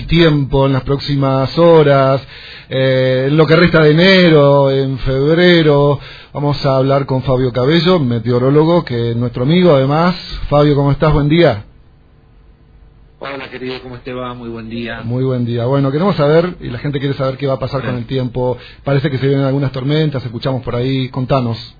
tiempo en las próximas horas, en lo que resta de enero, en febrero. Vamos a hablar con Fabio Cabello, meteorólogo, que es nuestro amigo además. Fabio, ¿cómo estás? Buen día. Hola querido, ¿cómo te va? Muy buen día. Muy buen día. Bueno, queremos saber, y la gente quiere saber qué va a pasar con el tiempo. Parece que se vienen algunas tormentas, escuchamos por ahí. Contanos.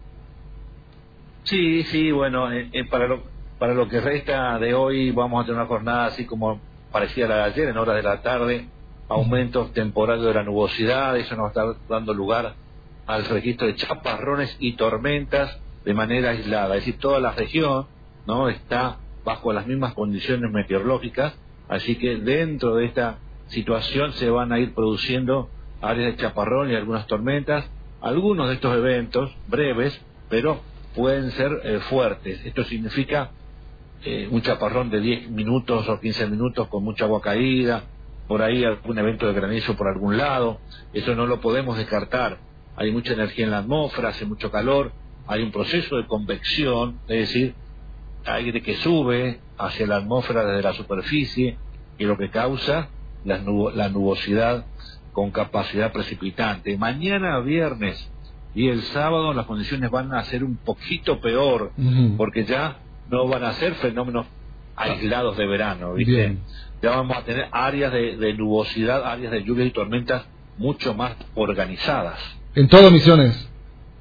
Sí, bueno, para lo que resta de hoy vamos a tener una jornada así como parecida a la de ayer, en horas de la tarde, aumentos temporales de la nubosidad. Eso nos está dando lugar al registro de chaparrones y tormentas de manera aislada. Es decir, toda la región no está bajo las mismas condiciones meteorológicas, así que dentro de esta situación se van a ir produciendo áreas de chaparrón y algunas tormentas. Algunos de estos eventos breves, pero pueden ser fuertes. Esto significa un chaparrón de 10 minutos o 15 minutos con mucha agua caída, por ahí algún evento de granizo por algún lado. Eso no lo podemos descartar. Hay mucha energía en la atmósfera, hace mucho calor, hay un proceso de convección, es decir, aire que sube hacia la atmósfera desde la superficie, y lo que causa la nubosidad con capacidad precipitante. Mañana viernes y el sábado las condiciones van a ser un poquito peor, porque ya no van a ser fenómenos aislados de verano, ¿viste? Bien. Ya vamos a tener áreas de nubosidad, áreas de lluvia y tormentas mucho más organizadas. ¿En todo Misiones?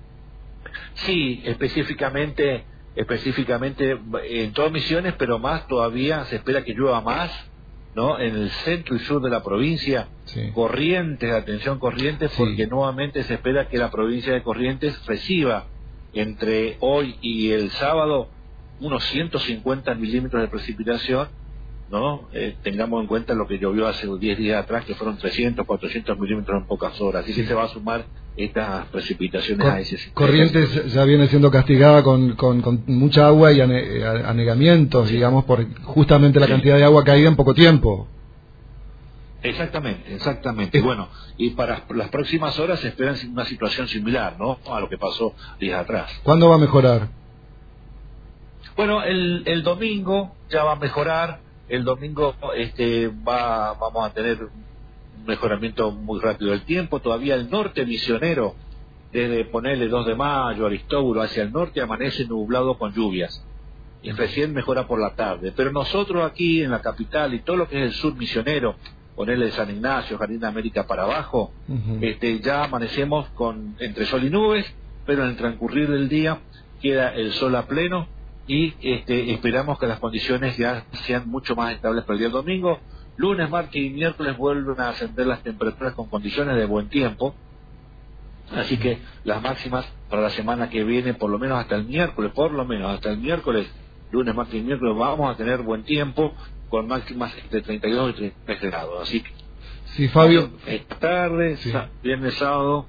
Sí, específicamente en todas Misiones, pero más todavía se espera que llueva más, ¿no? En el centro y sur de la provincia. Sí. Corrientes, atención Corrientes, porque Sí. nuevamente se espera que la provincia de Corrientes reciba entre hoy y el sábado unos 150 milímetros de precipitación, ¿no? Tengamos en cuenta lo que llovió hace 10 días atrás, que fueron 300, 400 milímetros en pocas horas. Así que se va a sumar estas precipitaciones a ese sistema. Corrientes ya viene siendo castigada con mucha agua y anegamientos, digamos, por justamente la cantidad de agua caída en poco tiempo. Exactamente. Bueno, y para las próximas horas se espera una situación similar, ¿no? A lo que pasó días atrás. ¿Cuándo va a mejorar? Bueno, el domingo ya va a mejorar. El domingo vamos a tener un mejoramiento muy rápido del tiempo. Todavía el norte misionero, desde ponerle 2 de mayo, Aristóbulo hacia el norte, amanece nublado con lluvias. Y recién mejora por la tarde. Pero nosotros aquí en la capital y todo lo que es el sur misionero, ponerle San Ignacio, Jardín de América para abajo, ya amanecemos entre sol y nubes, pero en el transcurrir del día queda el sol a pleno. Y esperamos que las condiciones ya sean mucho más estables para el día domingo. Lunes, martes y miércoles vuelven a ascender las temperaturas con condiciones de buen tiempo. Así que las máximas para la semana que viene, por lo menos hasta el miércoles, lunes, martes y miércoles, vamos a tener buen tiempo con máximas entre 32 y 33 grados. Así que, sí, Fabio. Esta tarde, sí. Viernes, sábado,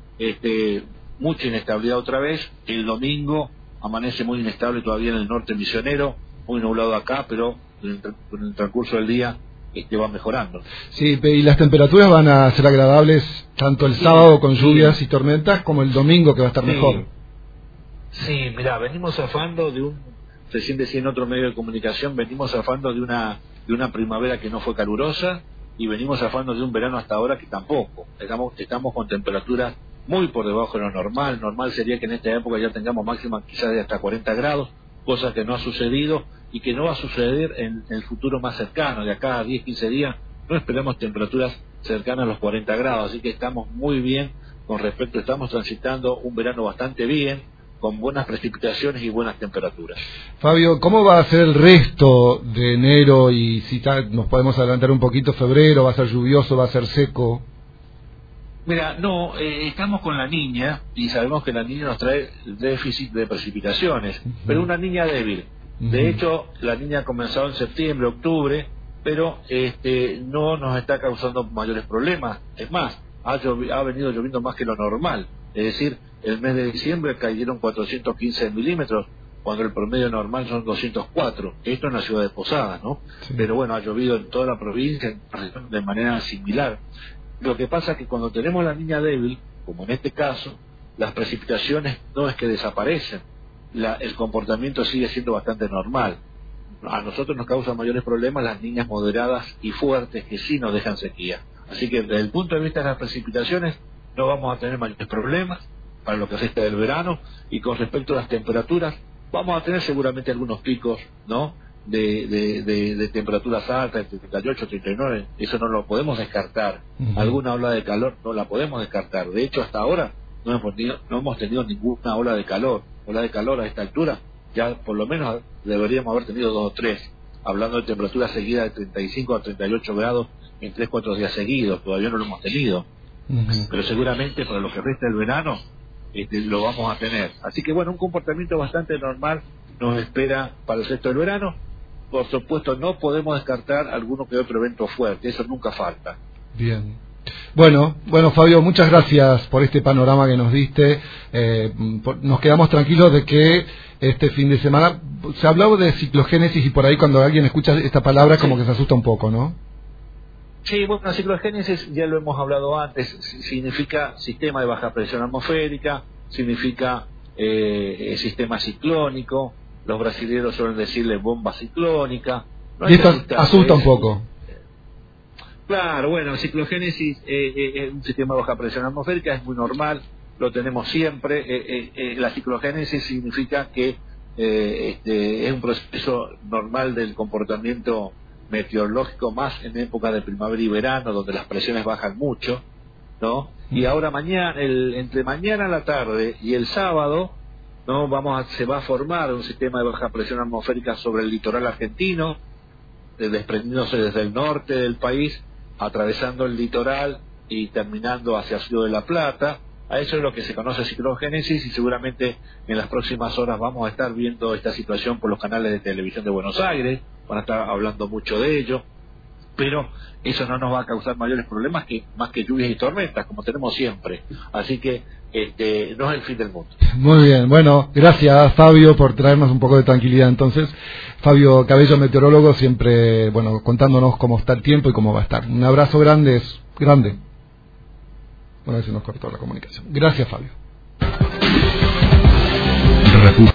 mucha inestabilidad otra vez. El domingo amanece muy inestable todavía en el norte misionero, muy nublado acá, pero en el transcurso del día va mejorando. Sí, y las temperaturas van a ser agradables tanto el sábado con lluvias y tormentas como el domingo, que va a estar mejor. Sí, mirá, venimos zafando recién decía en otro medio de comunicación, venimos zafando de una primavera que no fue calurosa, y venimos zafando de un verano hasta ahora que tampoco. Estamos con temperaturas muy por debajo de lo normal. Normal sería que en esta época ya tengamos máximas quizás de hasta 40 grados, cosa que no ha sucedido y que no va a suceder en el futuro más cercano. De acá a 10, 15 días no esperamos temperaturas cercanas a los 40 grados, así que estamos muy bien con respecto, estamos transitando un verano bastante bien, con buenas precipitaciones y buenas temperaturas. Fabio, ¿cómo va a ser el resto de enero? Y si nos podemos adelantar un poquito, febrero, ¿va a ser lluvioso, va a ser seco? Mira, estamos con la Niña y sabemos que la Niña nos trae déficit de precipitaciones, pero una Niña débil. De hecho, la Niña ha comenzado en septiembre, octubre, pero no nos está causando mayores problemas. Es más, ha venido lloviendo más que lo normal. Es decir, el mes de diciembre cayeron 415 milímetros, cuando el promedio normal son 204. Esto en la ciudad de Posadas, ¿no? Sí. Pero bueno, ha llovido en toda la provincia de manera similar. Lo que pasa es que cuando tenemos la Niña débil, como en este caso, las precipitaciones no es que desaparecen, el comportamiento sigue siendo bastante normal. a nosotros nos causan mayores problemas las niñas moderadas y fuertes que sí nos dejan sequía. Así que desde el punto de vista de las precipitaciones no vamos a tener mayores problemas para lo que resta del verano, y con respecto a las temperaturas vamos a tener seguramente algunos picos, ¿no?, de temperaturas altas, de 38, 39, eso no lo podemos descartar. Alguna ola de calor no la podemos descartar. De hecho, hasta ahora no hemos tenido ninguna ola de calor. Ola de calor a esta altura, ya por lo menos deberíamos haber tenido 2 o 3, hablando de temperaturas seguidas de 35 a 38 grados en 3-4 días seguidos. Todavía no lo hemos tenido, pero seguramente para lo que resta del verano lo vamos a tener. Así que bueno, un comportamiento bastante normal nos espera para el resto del verano. Por supuesto, no podemos descartar alguno que otro evento fuerte, eso nunca falta. Bien. Bueno, Fabio, muchas gracias por este panorama que nos diste. Nos quedamos tranquilos de que este fin de semana se hablaba de ciclogénesis, y por ahí cuando alguien escucha esta palabra como que se asusta un poco, ¿no? Sí, bueno, la ciclogénesis ya lo hemos hablado antes, significa sistema de baja presión atmosférica, significa sistema ciclónico. Los brasileños suelen decirle bomba ciclónica. No, y esto asusta un poco. Claro, bueno, ciclogénesis es un sistema de baja presión atmosférica, es muy normal, lo tenemos siempre. La ciclogénesis significa que es un proceso normal del comportamiento meteorológico, más en época de primavera y verano, donde las presiones bajan mucho, ¿no? Y ahora entre mañana a la tarde y el sábado, ¿no?, se va a formar un sistema de baja presión atmosférica sobre el litoral argentino, desprendiéndose desde el norte del país, atravesando el litoral y terminando hacia Río de la Plata. A eso es lo que se conoce ciclogénesis, y seguramente en las próximas horas vamos a estar viendo esta situación por los canales de televisión de Buenos Aires, van a estar hablando mucho de ello, pero eso no nos va a causar mayores problemas más que lluvias y tormentas, como tenemos siempre. Así que no es el fin del mundo. Muy bien, bueno, gracias Fabio por traernos un poco de tranquilidad. Entonces, Fabio Cabello, meteorólogo, siempre, bueno, contándonos cómo está el tiempo y cómo va a estar. Un abrazo grande, es grande. Bueno, se nos cortó la comunicación. Gracias, Fabio.